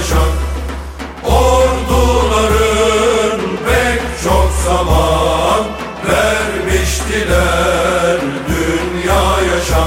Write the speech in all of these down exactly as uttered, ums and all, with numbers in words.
yaşa. Orduların pek çok zaman vermiştiler dünya yaşa.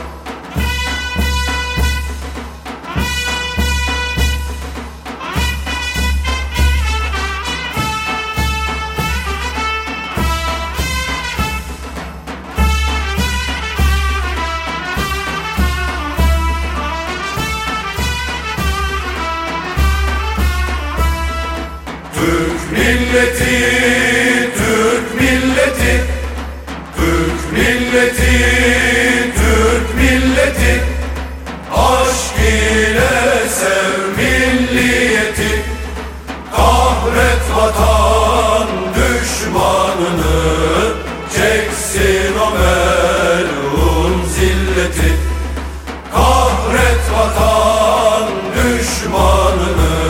Türk milleti, Türk milleti, Türk milleti, Türk milleti, aşk ile sev milliyeti, kahret vatan düşmanını, çeksin o melun zilleti, kahret vatan düşmanını,